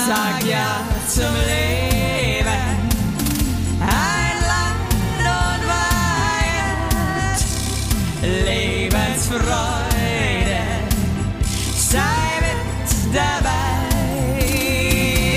sag ja zum Leben. Ein Land und Weihend, Lebensfreude, sei mit dabei.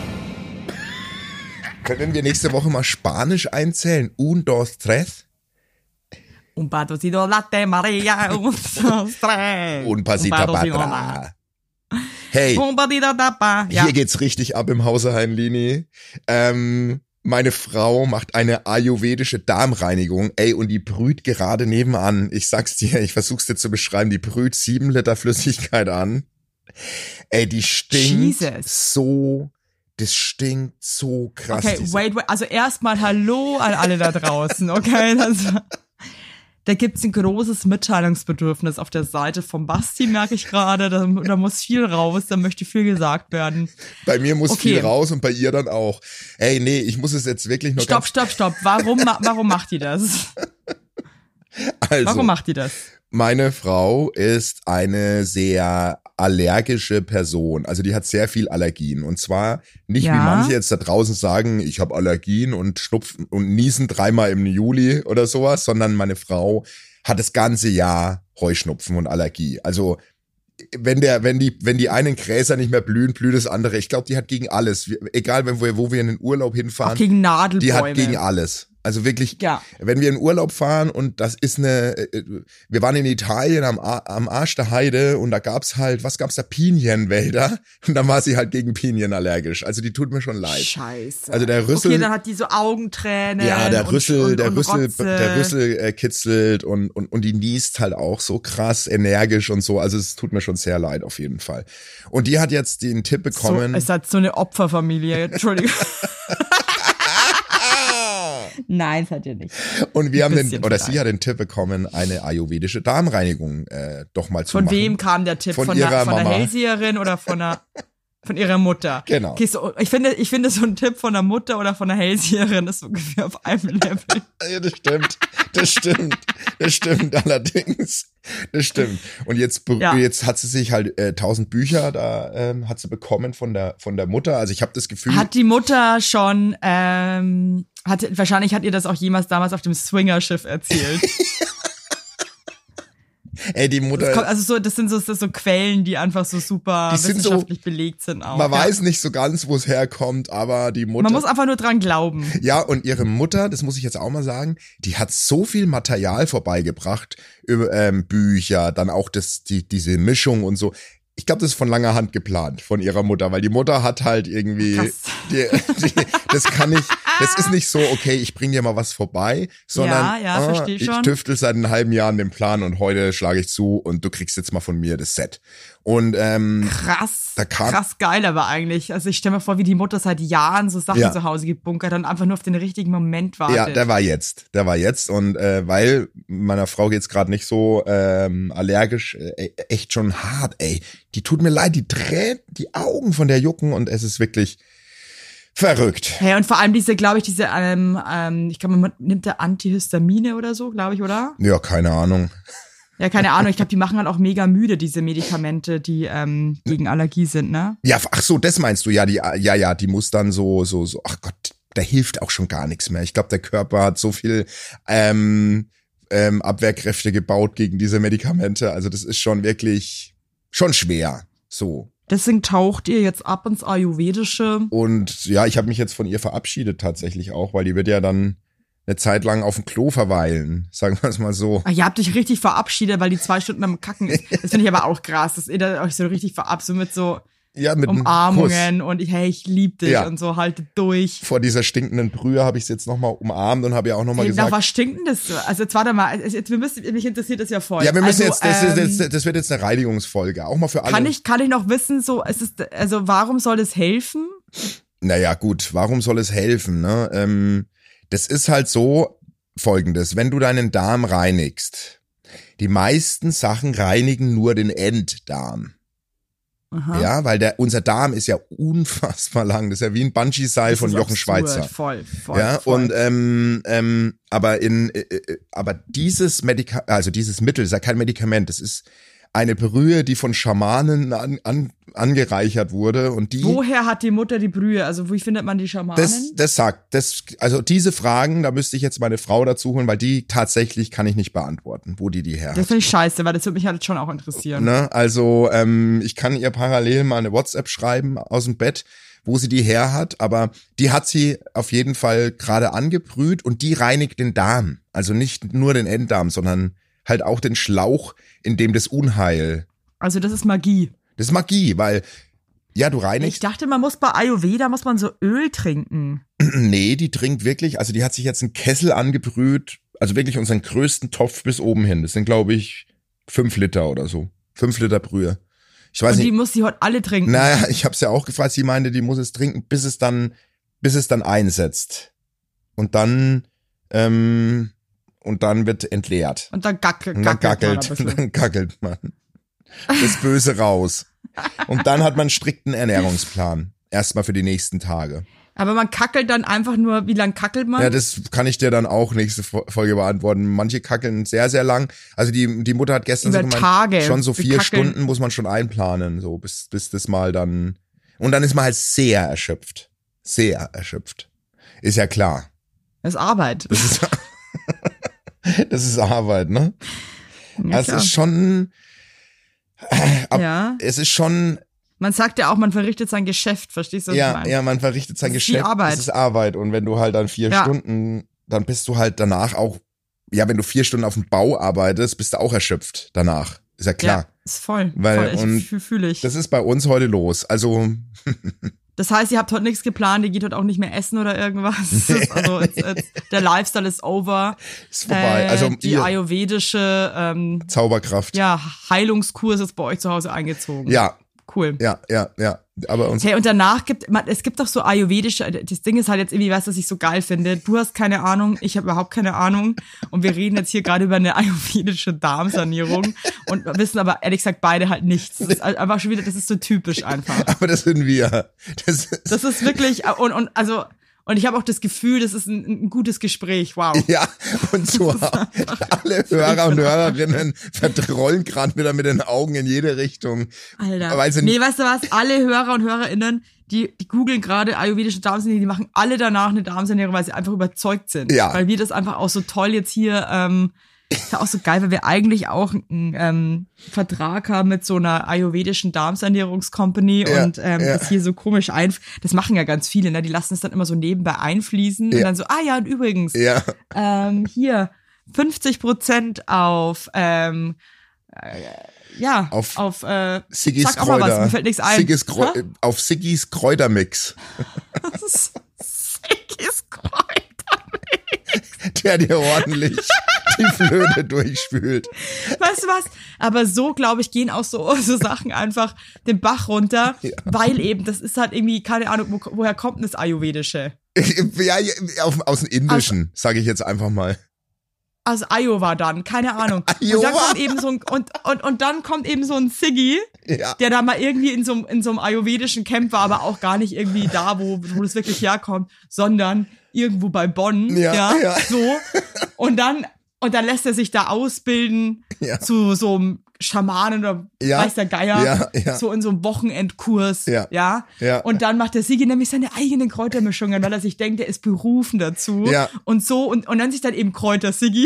Können wir nächste Woche mal Spanisch einzählen? Un, dos, tres. Un patocito latte Maria, un dos, tres. Un pasita patra. Hey, Un patito tapa. Ja. hier geht's richtig ab im Hause Heinlini. Meine Frau macht eine ayurvedische Darmreinigung, ey, und die brüht gerade nebenan. Ich sag's dir, ich versuch's dir zu beschreiben, die brüht 7 Liter Flüssigkeit an. Ey, die stinkt Jesus. das stinkt so krass. Okay, wait, also erstmal Hallo an alle da draußen, okay? Da gibt's ein großes Mitteilungsbedürfnis auf der Seite vom Basti, merke ich gerade. Da muss viel raus, da möchte viel gesagt werden. Bei mir muss viel raus und bei ihr dann auch. Ey, nee, ich muss es jetzt wirklich noch Stopp. Warum macht die das? Also, warum macht die das? Meine Frau ist eine sehr allergische Person. Also die hat sehr viel Allergien. Und zwar nicht, wie manche jetzt da draußen sagen, ich habe Allergien und schnupfen und niesen 3-mal im Juli oder sowas, sondern meine Frau hat das ganze Jahr Heuschnupfen und Allergie. Also wenn die einen Gräser nicht mehr blühen, blüht das andere. Ich glaube, die hat gegen alles. Egal, wo wir in den Urlaub hinfahren. Auch gegen Nadelbäume. Die hat gegen alles. Also wirklich, wenn wir in Urlaub fahren und das ist wir waren in Italien am Arsch der Heide und da gab's da Pinienwälder und dann war sie halt gegen Pinien allergisch. Also die tut mir schon leid. Scheiße. Also der Rüssel. Okay, dann hat die so Augentränen. Ja, der Rüssel Rotze. Kitzelt und die niest halt auch so krass energisch und so. Also es tut mir schon sehr leid auf jeden Fall. Und die hat jetzt den Tipp bekommen. Es hat so eine Opferfamilie, Entschuldigung. Nein, das hat ihr nicht. Und wir haben sie hat den Tipp bekommen, eine ayurvedische Darmreinigung doch mal zu machen. Von wem kam der Tipp? Von der Hellseherin oder von ihrer Mutter? Genau. Okay, so, ich finde so ein Tipp von der Mutter oder von der Hellseherin ist ungefähr auf einem Level. Ja, das stimmt allerdings. Das stimmt. Und jetzt hat sie sich halt 1000 Bücher da hat sie bekommen von der Mutter. Also ich habe das Gefühl. Hat die Mutter schon wahrscheinlich hat ihr das auch jemals damals auf dem Swingerschiff erzählt. Ey, die Mutter. Das sind so Quellen, die einfach so super wissenschaftlich belegt sind auch. Man weiß nicht so ganz, wo es herkommt, aber die Mutter. Man muss einfach nur dran glauben. Ja, und ihre Mutter, das muss ich jetzt auch mal sagen, die hat so viel Material vorbeigebracht, über Bücher, dann auch diese Mischung und so. Ich glaube, das ist von langer Hand geplant von ihrer Mutter, weil die Mutter hat halt irgendwie, das ist nicht so, okay, ich bring dir mal was vorbei, sondern versteh ich schon. tüftel seit einem halben Jahr an dem Plan und heute schlage ich zu und du kriegst jetzt mal von mir das Set. Und krass geil aber eigentlich. Also ich stelle mir vor, wie die Mutter seit Jahren so Sachen zu Hause gebunkert und einfach nur auf den richtigen Moment wartet. Ja, der war jetzt und weil meiner Frau geht's gerade nicht so allergisch, echt schon hart, ey. Die tut mir leid, die Tränen, die Augen von der jucken und es ist wirklich verrückt. Ja, und vor allem ich glaube, man nimmt da Antihistamine oder so, glaube ich, oder? Ja, keine Ahnung. Ja, keine Ahnung. Ich glaube, die machen halt auch mega müde, diese Medikamente, die gegen Allergie sind, ne? Ja, ach so, das meinst du. Ja, die muss dann so, ach Gott, da hilft auch schon gar nichts mehr. Ich glaube, der Körper hat so viel Abwehrkräfte gebaut gegen diese Medikamente. Also das ist schon wirklich schon schwer, so. Deswegen taucht ihr jetzt ab ins Ayurvedische. Und ja, ich habe mich jetzt von ihr verabschiedet tatsächlich auch, weil die wird ja dann eine Zeit lang auf dem Klo verweilen, sagen wir es mal so. Ach, ihr habt euch richtig verabschiedet, weil die 2 Stunden am Kacken ist. Das finde ich aber auch krass, dass ihr da euch so richtig verabschiedet mit so mit Umarmungen und ich lieb dich und so, haltet durch. Vor dieser stinkenden Brühe habe ich es jetzt nochmal umarmt und habe ja auch nochmal gesagt. Nach was stinkt denn das? Also jetzt warte mal, mich interessiert das ja voll. Ja, wir müssen das wird jetzt eine Reinigungsfolge, auch mal für alle. Kann ich noch wissen, warum soll das helfen? Naja, gut, warum soll es helfen, ne? Das ist halt so Folgendes, wenn du deinen Darm reinigst, die meisten Sachen reinigen nur den Enddarm. Aha. Ja, weil unser Darm ist ja unfassbar lang. Das ist ja wie ein Bungee-Seil von Jochen Schweizer. Voll. Ja, voll. Und aber dieses Mittel ist ja kein Medikament. Das ist eine Brühe, die von Schamanen angereichert wurde und die. Woher hat die Mutter die Brühe? Also wie findet man die Schamanen? Also diese Fragen, da müsste ich jetzt meine Frau dazu holen, weil die tatsächlich kann ich nicht beantworten, wo die her hat. Das finde ich scheiße, weil das würde mich halt schon auch interessieren. Ne? Also ich kann ihr parallel mal eine WhatsApp schreiben aus dem Bett, wo sie die her hat, aber die hat sie auf jeden Fall gerade angebrüht und die reinigt den Darm. Also nicht nur den Enddarm, sondern halt auch den Schlauch, in dem das Unheil. Also das ist Magie. Das ist Magie, weil, ja, du reinigst. Ich dachte, man muss bei Ayurveda, muss man so Öl trinken. Nee, die trinkt wirklich, also die hat sich jetzt einen Kessel angebrüht, also wirklich unseren größten Topf bis oben hin. Das sind, glaube ich, 5 Liter oder so. 5 Liter Brühe. Ich weiß und nicht. Die muss die heute alle trinken. Naja, ich habe es ja auch gefragt, sie meinte, die muss es trinken, bis es dann einsetzt. Und dann wird entleert. Und dann gackelt man das Böse raus. Und dann hat man einen strikten Ernährungsplan. Erstmal für die nächsten Tage. Aber man kackelt dann einfach nur, wie lang kackelt man? Ja, das kann ich dir dann auch nächste Folge beantworten. Manche kackeln sehr, sehr lang. Also die Mutter hat gestern über so gemeint, Tage. schon so 4 Stunden muss man schon einplanen, so bis das mal dann. Und dann ist man halt sehr erschöpft. Sehr erschöpft. Ist ja klar. Das ist Arbeit. Das ist Arbeit, ne? Ja, es ist schon. Ja. Es ist schon. Man sagt ja auch, man verrichtet sein Geschäft, verstehst du, was ich meine? Ja, man verrichtet sein Geschäft. Die Arbeit. Das ist Arbeit. Und wenn du halt dann 4 Stunden, dann bist du halt danach auch, ja, wenn du 4 Stunden auf dem Bau arbeitest, bist du auch erschöpft danach. Ist ja klar. Ja, ist voll. Weil, fühle ich. Das ist bei uns heute los. Also. Das heißt, ihr habt heute nichts geplant, ihr geht heute auch nicht mehr essen oder irgendwas. Also der Lifestyle ist over. Ist vorbei. Also die ayurvedische Zauberkraft. Ja, Heilungskurs ist bei euch zu Hause eingezogen. Ja. Cool. Ja. Aber uns. Hey, und danach es gibt doch so ayurvedische, das Ding ist halt jetzt irgendwie, weißt du, was ich so geil finde? Du hast keine Ahnung, ich habe überhaupt keine Ahnung. Und wir reden jetzt hier gerade über eine ayurvedische Darmsanierung und wissen aber ehrlich gesagt beide halt nichts. Das ist einfach schon wieder, das ist so typisch einfach. Aber das sind wir. Das ist wirklich, und ich habe auch das Gefühl, das ist ein gutes Gespräch, wow. Ja, und so alle Hörer und Hörerinnen vertrollen gerade wieder mit den Augen in jede Richtung. Alter, weißt du was, alle Hörer und Hörerinnen, die googeln gerade ayurvedische Darmsanierung, die machen alle danach eine Darmsanierung, weil sie einfach überzeugt sind. Ja. Weil wir das einfach auch so toll jetzt hier, ist ja auch so geil, weil wir eigentlich auch einen Vertrag haben mit so einer ayurvedischen Darmsanierungscompany und das hier so komisch das machen ja ganz viele, ne? Die lassen es dann immer so nebenbei einfließen und dann so, ja, und übrigens, hier 50% auf auf Siggis sag auch mal was, mir fällt nichts ein. Auf Siggis Kräutermix. Siggis Kräutermix. Der dir ordentlich die Flöte durchspült. Weißt du was? Aber so, glaube ich, gehen auch so Sachen einfach den Bach runter, weil eben, das ist halt irgendwie, keine Ahnung, woher kommt denn das Ayurvedische? Ja, aus dem Indischen, sage ich jetzt einfach mal. Aus Iowa dann, keine Ahnung. Iowa? Und dann kommt eben so ein, und dann kommt eben so ein Siggi, der da mal irgendwie in so einem ayurvedischen Camp war, aber auch gar nicht irgendwie da, wo das wirklich herkommt, sondern irgendwo bei Bonn, so. Und dann lässt er sich da ausbilden zu so einem Schamanen oder weiß der Geier, so in so einem Wochenendkurs, Und dann macht der Sigi nämlich seine eigenen Kräutermischungen, weil er sich denkt, er ist berufen dazu. Und so, und nennt sich dann eben Kräuter-Sigi.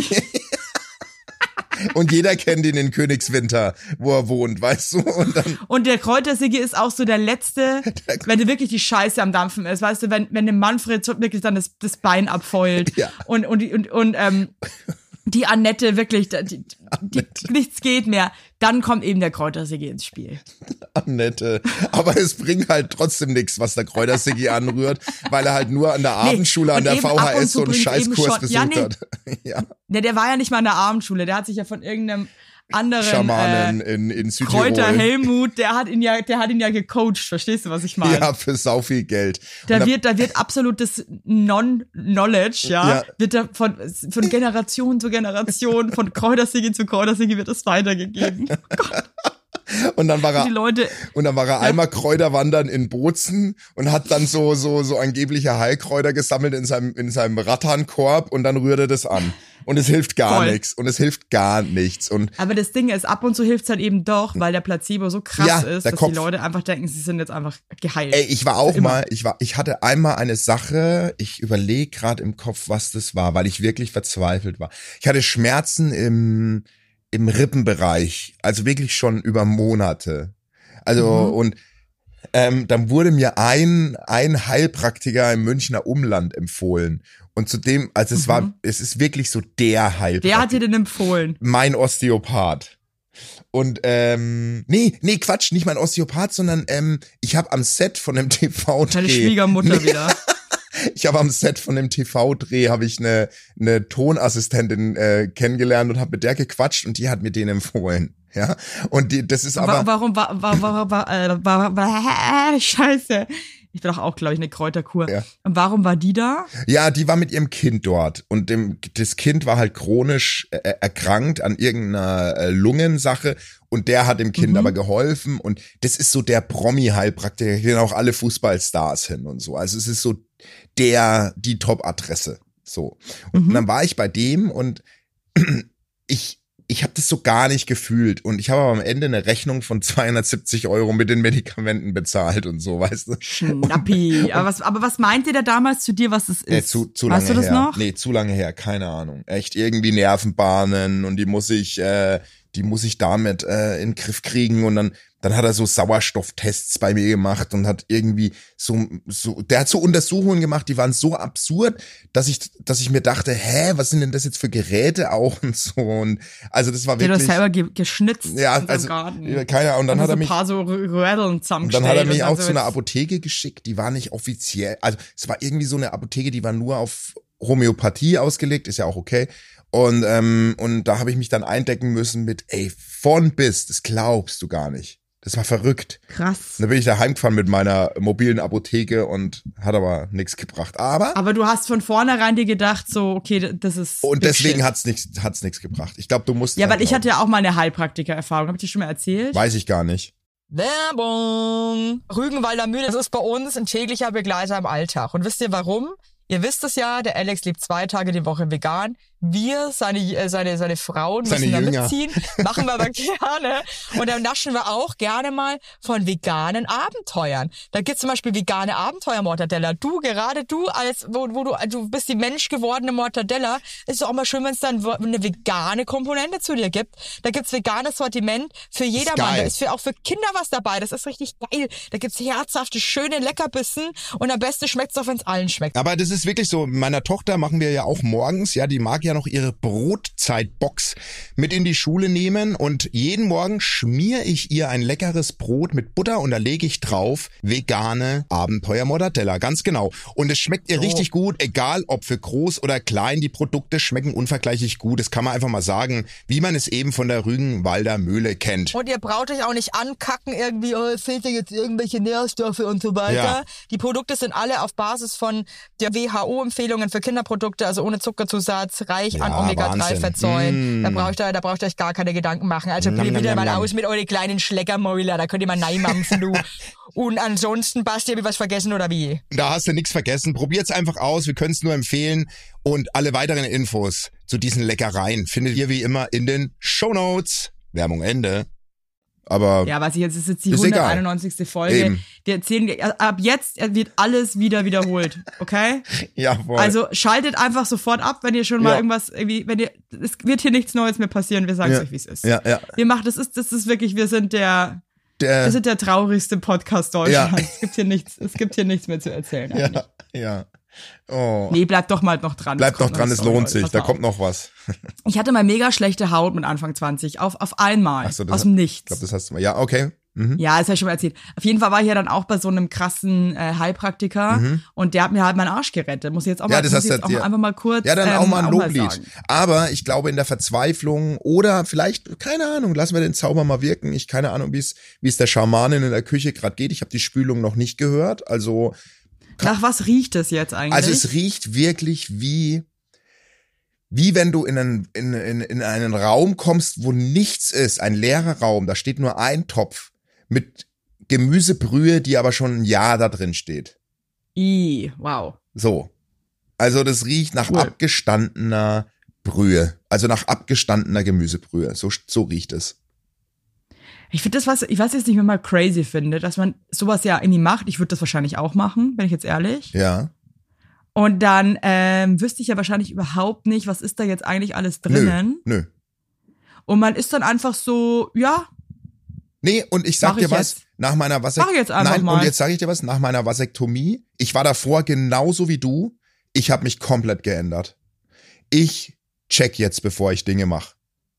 Und jeder kennt ihn in Königswinter, wo er wohnt, weißt du? Und der Kräutersigi ist auch so der Letzte, wenn du wirklich die Scheiße am Dampfen ist, weißt du, wenn dem Manfred so wirklich dann das Bein abfeult und die Annette wirklich, nichts geht mehr, dann kommt eben der Kräutersigi ins Spiel. Annette. Aber es bringt halt trotzdem nichts, was der Kräutersigi anrührt, weil er halt nur an der Abendschule an der VHS so einen Scheißkurs besucht hat. Ja, der war ja nicht mal an der Abendschule, der hat sich ja von irgendeinem anderen Schamanen in Südtirol. Kräuter Helmut, der hat ihn ja gecoacht, verstehst du, was ich meine? Ja, für sau viel Geld. Da wird absolutes Non-Knowledge, wird da von Generation zu Generation, von Kräutersigi zu Kräutersigi wird es weitergegeben. Oh Gott. Und dann war er, die Leute, einmal Kräuterwandern in Bozen und hat dann so angebliche Heilkräuter gesammelt in seinem Rattankorb und dann rührt er das an. Und es hilft gar nichts. Und es hilft gar nichts. Aber das Ding ist, ab und zu hilft's halt eben doch, weil der Placebo so krass ist, dass die Leute einfach denken, sie sind jetzt einfach geheilt. Ey, ich hatte einmal eine Sache, ich überlege gerade im Kopf, was das war, weil ich wirklich verzweifelt war. Ich hatte Schmerzen im Rippenbereich, also wirklich schon über Monate. Also und dann wurde mir ein Heilpraktiker im Münchner Umland empfohlen. Und zudem, also es ist wirklich so der Heilpraktiker. Wer hat dir denn empfohlen? Mein Osteopath. Und nee, Quatsch, nicht mein Osteopath, sondern ich habe am Set von dem TV-Dreh. Deine Schwiegermutter wieder. Ich habe am Set von dem TV-Dreh habe ich eine Tonassistentin kennengelernt und habe mit der gequatscht und die hat mir den empfohlen. Ja, und das ist aber. Scheiße. Ich bin doch auch, glaube ich, eine Kräuterkur. Ja. Und warum war die da? Ja, die war mit ihrem Kind dort. Und das Kind war halt chronisch erkrankt an irgendeiner Lungensache. Und der hat dem Kind aber geholfen. Und das ist so der Promi-Heilpraktiker. Da gehen auch alle Fußballstars hin und so. Also es ist so die Top-Adresse. So. Und dann war ich bei dem und ich habe das so gar nicht gefühlt und ich habe aber am Ende eine Rechnung von 270 € mit den Medikamenten bezahlt und so, weißt du. Schnappi. Aber was meinte der damals zu dir, was es ist? Zu lange weißt du das her. noch? Nee, zu lange her, keine Ahnung. Echt irgendwie Nervenbahnen und die muss ich damit in den Griff kriegen und dann hat er so Sauerstofftests bei mir gemacht und hat irgendwie der hat so Untersuchungen gemacht, die waren so absurd, dass ich mir dachte, was sind denn das jetzt für Geräte auch und so und also das war wirklich. Der hat selber geschnitzt ja, in also Garten. keine Ahnung, dann hat er mich ein paar so Rödeln zusammengestellt. Und dann hat er mich auch zu einer Apotheke geschickt, die war nicht offiziell, also es war irgendwie so eine Apotheke, die war nur auf Homöopathie ausgelegt, ist ja auch okay. Und da habe ich mich dann eindecken müssen mit, von bis, das glaubst du gar nicht. Das war verrückt. Krass. Und dann bin ich da heimgefahren mit meiner mobilen Apotheke und hat aber nichts gebracht. Aber du hast von vornherein dir gedacht, so, okay, das ist. Und deswegen hat's nichts gebracht. Ich glaube, du musst. Ja, weil ich hatte ja auch mal eine Heilpraktiker-Erfahrung. Hab ich dir schon mal erzählt? Weiß ich gar nicht. Werbung! Rügenwalder Mühle, das ist bei uns ein täglicher Begleiter im Alltag. Und wisst ihr warum? Ihr wisst es ja, der Alex lebt 2 Tage die Woche vegan. Wir, seine Frauen, müssen da mitziehen. Machen wir aber gerne. Und dann naschen wir auch gerne mal von veganen Abenteuern. Da gibt's zum Beispiel vegane Abenteuer-Mortadella. Du du bist die menschgewordene Mortadella. Ist doch auch mal schön, wenn es dann eine vegane Komponente zu dir gibt. Da gibt's veganes Sortiment für jedermann. Da ist auch für Kinder was dabei. Das ist richtig geil. Da gibt's herzhafte, schöne Leckerbissen. Und am besten schmeckt's doch, wenn's allen schmeckt. Aber das ist wirklich so. Meiner Tochter machen wir ja auch morgens. Ja, die mag ja noch ihre Brotzeitbox mit in die Schule nehmen und jeden Morgen schmiere ich ihr ein leckeres Brot mit Butter und da lege ich drauf vegane Abenteuer-Mortadella, ganz genau. Und es schmeckt ihr richtig gut, egal ob für groß oder klein, die Produkte schmecken unvergleichlich gut. Das kann man einfach mal sagen, wie man es eben von der Rügenwalder Mühle kennt. Und ihr braucht euch auch nicht ankacken irgendwie, es fehlt dir jetzt irgendwelche Nährstoffe und so weiter. Ja. Die Produkte sind alle auf Basis von der WHO-Empfehlungen für Kinderprodukte, also ohne Zuckerzusatz, reich an Omega-3-Fettsäuren. Da braucht ihr euch gar keine Gedanken machen. Also probiert wieder mal aus mit euren kleinen Schleckermäuler, da könnt ihr mal neimampfen, du. Und ansonsten, Basti, hab ich was vergessen oder wie? Da hast du nichts vergessen. Probiert's einfach aus, wir können es nur empfehlen. Und alle weiteren Infos zu diesen Leckereien findet ihr wie immer in den Shownotes. Werbung Ende. Aber ja, was ich jetzt ist die 191. Folge. Eben. Die erzählen, ab jetzt wird alles wieder wiederholt, okay? Ja, voll. Also schaltet einfach sofort ab, wenn ihr schon mal irgendwas irgendwie, es wird hier nichts Neues mehr passieren, wir sagen es euch, wie es ist. Ja. Das ist wirklich, wir sind der traurigste Podcast Deutschlands. Ja. Es gibt hier nichts mehr zu erzählen eigentlich. Ja. Oh. Nee, bleibt doch mal noch dran. Bleibt noch dran, es lohnt sich, da kommt noch was. Ich hatte mal mega schlechte Haut mit Anfang 20, auf einmal, aus dem Nichts. Ich glaube, das hast du mal, ja, okay. Mhm. Ja, das habe ich schon mal erzählt. Auf jeden Fall war ich ja dann auch bei so einem krassen Heilpraktiker und der hat mir halt meinen Arsch gerettet. Muss ich jetzt auch mal, einfach mal kurz. Ja, dann auch mal ein Loblied. Aber ich glaube, in der Verzweiflung oder vielleicht, keine Ahnung, lassen wir den Zauber mal wirken. Ich keine Ahnung, wie es der Schamanin in der Küche gerade geht. Ich habe die Spülung noch nicht gehört, also. Nach was riecht es jetzt eigentlich? Also es riecht wirklich wie wie wenn du in einen Raum kommst, wo nichts ist, ein leerer Raum, da steht nur ein Topf mit Gemüsebrühe, die aber schon ein Jahr da drin steht. Wow. So. Also das riecht nach abgestandener Brühe, also nach abgestandener Gemüsebrühe. So riecht es. Ich finde das, ich weiß jetzt nicht, wenn man crazy finde, dass man sowas ja irgendwie macht. Ich würde das wahrscheinlich auch machen, bin ich jetzt ehrlich. Ja. Und dann wüsste ich ja wahrscheinlich überhaupt nicht, was ist da jetzt eigentlich alles drinnen. Nö. Und man ist dann einfach so, ja. Nee, und ich sag dir was, nach meiner und jetzt sage ich dir was, nach meiner Vasektomie, ich war davor genauso wie du, ich habe mich komplett geändert. Ich check jetzt, bevor ich Dinge mache.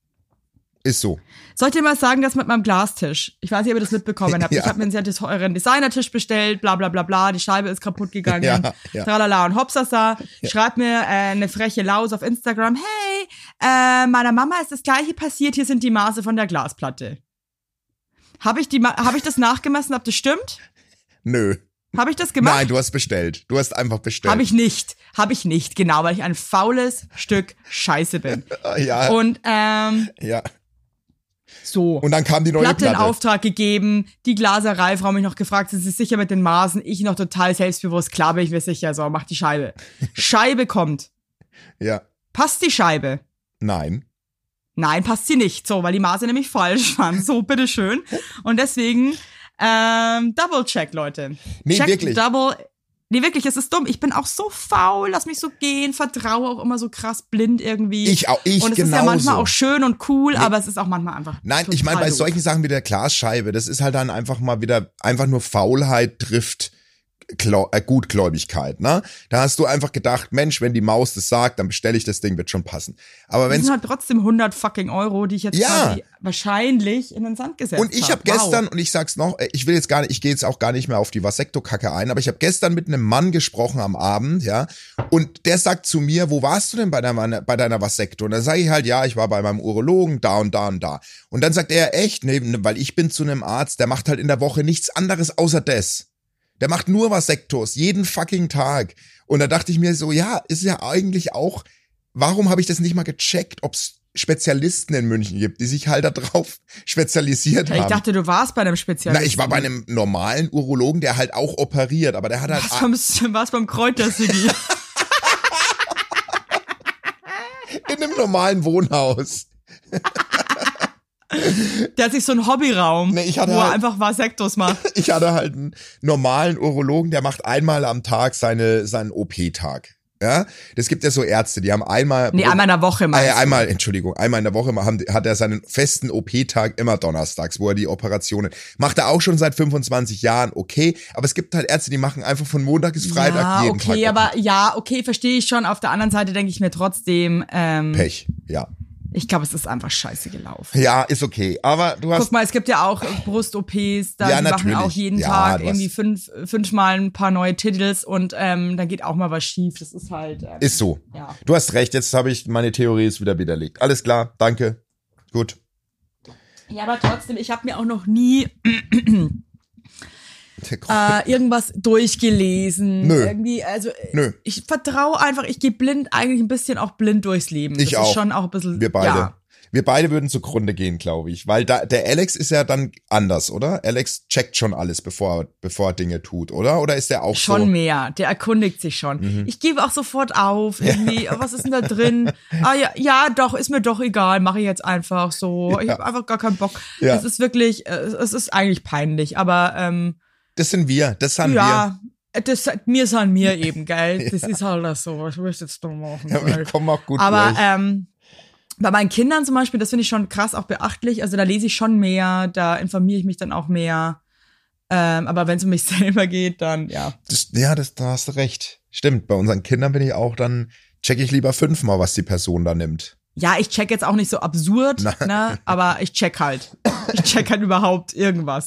Ist so. Soll ich dir mal sagen, das mit meinem Glastisch? Ich weiß nicht, ob ihr das mitbekommen habt. Ja. Ich habe mir einen sehr teuren Designertisch bestellt, bla bla bla bla, die Scheibe ist kaputt gegangen, ja. tralala und hopsasa. Schreibt mir eine freche Laus auf Instagram, hey, meiner Mama ist das Gleiche passiert, hier sind die Maße von der Glasplatte. Habe ich das nachgemessen, ob das stimmt? Nö. Habe ich das gemacht? Nein, du hast bestellt. Du hast einfach bestellt. Habe ich nicht, genau, weil ich ein faules Stück Scheiße bin. Ja. Und ja. so. Und dann kam die neue Platte in Platte. Auftrag gegeben, die Glasereifrau mich noch gefragt, sind Sie sicher mit den Maßen? Ich noch total selbstbewusst, klar bin ich mir sicher, so, mach die Scheibe. Scheibe kommt. Ja. Passt die Scheibe? Nein. Nein, passt sie nicht, so, weil die Maße nämlich falsch waren. So, bitteschön. Und deswegen, Double Check, Leute. Nee, Check wirklich. Nee, wirklich, es ist dumm. Ich bin auch so faul, lass mich so gehen, vertraue auch immer so krass blind irgendwie. Ich und es genauso. ist ja manchmal auch schön und cool, aber es ist auch manchmal einfach Nein, ich meine, bei doof. solchen Sachen wie der Glasscheibe, das ist halt dann einfach mal wieder, einfach nur Faulheit trifft Gutgläubigkeit, ne? Da hast du einfach gedacht, Mensch, wenn die Maus das sagt, dann bestelle ich das Ding, wird schon passen. Aber wenn das sind halt trotzdem 100 fucking Euro, die ich jetzt quasi wahrscheinlich in den Sand gesetzt habe. Und ich habe gestern, und ich sag's noch, ich gehe jetzt auch gar nicht mehr auf die Vasekto-Kacke ein, aber ich habe gestern mit einem Mann gesprochen am Abend, ja, und der sagt zu mir, wo warst du denn bei deiner Vasekto? Und dann sage ich halt, ja, ich war bei meinem Urologen, da und da und da. Und dann sagt er, echt? Nee, weil ich bin zu einem Arzt, der macht halt in der Woche nichts anderes außer das. Der macht nur Vasektos, jeden fucking Tag. Und da dachte ich mir so, ja, ist ja eigentlich auch, warum habe ich das nicht mal gecheckt, ob es Spezialisten in München gibt, die sich halt da drauf spezialisiert haben. Ich dachte, du warst bei einem Spezialisten. Na, ich war bei einem normalen Urologen, der halt auch operiert, aber der hat halt... Was beim Kräutercity? In einem normalen Wohnhaus. Der hat sich so einen Hobbyraum, Nee, wo er einfach Vasektos macht. Ich hatte halt einen normalen Urologen, der macht einmal am Tag seinen OP-Tag. Ja, das gibt ja so Ärzte, die haben einmal in der Woche mal. Einmal in der Woche hat er seinen festen OP-Tag immer donnerstags, wo er die Operationen macht. Er auch schon seit 25 Jahren, okay. Aber es gibt halt Ärzte, die machen einfach von Montag bis Freitag jeden Tag. Okay, verstehe ich schon. Auf der anderen Seite denke ich mir trotzdem, Pech, ja. Ich glaube, es ist einfach scheiße gelaufen. Ja, ist okay. Aber du hast... Guck mal, es gibt ja auch Brust-OPs, die machen auch jeden Tag irgendwie fünfmal ein paar neue Titels und dann geht auch mal was schief. Das ist halt... ist so. Ja. Du hast recht, jetzt habe ich, meine Theorie ist wieder widerlegt. Alles klar, danke. Gut. Ja, aber trotzdem, ich habe mir auch noch nie... irgendwas durchgelesen. Nö. Irgendwie, also Nö. Ich vertraue einfach, ich gehe blind eigentlich ein bisschen auch blind durchs Leben. Ich das auch. Ist schon auch ein bisschen. Wir beide. Ja. Wir beide würden zugrunde gehen, glaube ich. Weil der Alex ist ja dann anders, oder? Alex checkt schon alles, bevor er Dinge tut, oder? Oder ist der auch schon so? Schon mehr. Der erkundigt sich schon. Ich gebe auch sofort auf. Irgendwie, was ist denn da drin? Ja, doch, ist mir doch egal. Mache ich jetzt einfach so. Ja. Ich habe einfach gar keinen Bock. Ja. Es ist wirklich, es ist eigentlich peinlich. Aber das sind wir. Mir ist an mir eben, gell? Das ist halt das so. Ich möchte jetzt dumm machen. Ja, wir kommen auch gut aber durch. Bei meinen Kindern zum Beispiel, das finde ich schon krass auch beachtlich. Also da lese ich schon mehr, da informiere ich mich dann auch mehr. Aber wenn es um mich selber geht, dann ja. Da hast du recht. Stimmt, bei unseren Kindern bin ich auch, dann checke ich lieber 5-mal, was die Person da nimmt. Ja, ich check jetzt auch nicht so absurd, ne? Aber ich check halt. Ich check halt überhaupt irgendwas so.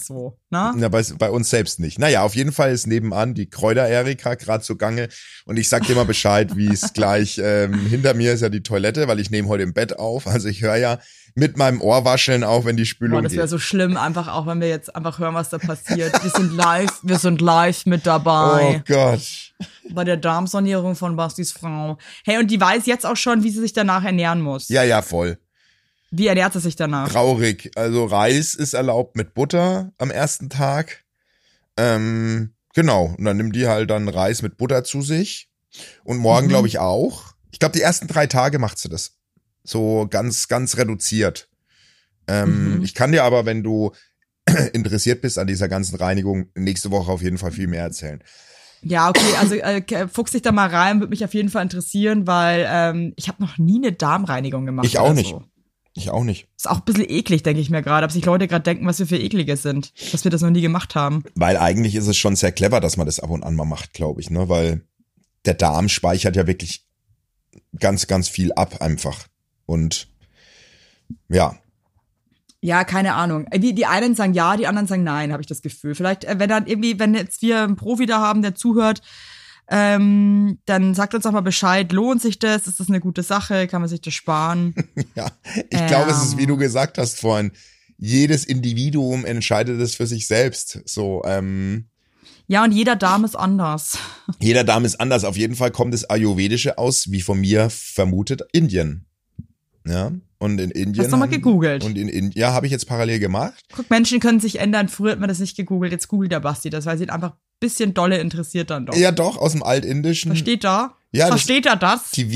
Na? Na, bei uns selbst nicht. Naja, auf jeden Fall ist nebenan die Kräuter-Erika gerade zugange und ich sag dir mal Bescheid, wie es gleich, hinter mir ist ja die Toilette, weil ich nehme heute im Bett auf, also ich höre ja mit meinem Ohr wascheln auch, wenn die Spülung Das wäre geht. so schlimm, einfach auch, wenn wir jetzt einfach hören, was da passiert. Wir sind live mit dabei. Oh Gott. Bei der Darmsanierung von Bastis Frau. Hey, und die weiß jetzt auch schon, wie sie sich danach ernähren muss. Ja, voll. Wie ernährt sie sich danach? Traurig. Also Reis ist erlaubt mit Butter am ersten Tag. Genau. Und dann nimmt die halt dann Reis mit Butter zu sich. Und morgen glaube ich auch. Ich glaube, die ersten 3 Tage macht sie das. So ganz, ganz reduziert. Ich kann dir aber, wenn du interessiert bist an dieser ganzen Reinigung, nächste Woche auf jeden Fall viel mehr erzählen. Ja, okay, also fuchs dich da mal rein, würde mich auf jeden Fall interessieren, weil ich habe noch nie eine Darmreinigung gemacht. Ich auch oder nicht. So. Ich auch nicht. Ist auch ein bisschen eklig, denke ich mir gerade, ob sich Leute gerade denken, was wir für Eklige sind, dass wir das noch nie gemacht haben. Weil eigentlich ist es schon sehr clever, dass man das ab und an mal macht, glaube ich, ne? Weil der Darm speichert ja wirklich ganz, ganz viel ab einfach. Und ja. Ja, keine Ahnung. Die einen sagen ja, die anderen sagen nein, habe ich das Gefühl. Vielleicht, wenn jetzt wir einen Profi da haben, der zuhört, dann sagt uns doch mal Bescheid, lohnt sich das? Ist das eine gute Sache? Kann man sich das sparen? Ja, ich glaube, es ist, wie du gesagt hast vorhin, jedes Individuum entscheidet es für sich selbst. So, Ja, und jeder Darm ist anders. Jeder Darm ist anders. Auf jeden Fall kommt das Ayurvedische aus, wie von mir vermutet, Indien. Ja, und in Indien. Hast du mal gegoogelt? Und in Indien, ja, habe ich jetzt parallel gemacht. Guck, Menschen können sich ändern. Früher hat man das nicht gegoogelt. Jetzt googelt der Basti das, weil sie ihn einfach ein bisschen dolle interessiert dann doch. Ja, doch, aus dem Altindischen. Versteht er? Ja, Versteht er das? Die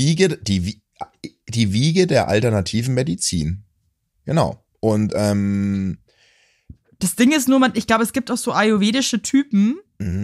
Wiege der alternativen Medizin. Genau. Und das Ding ist nur, ich glaube, es gibt auch so ayurvedische Typen.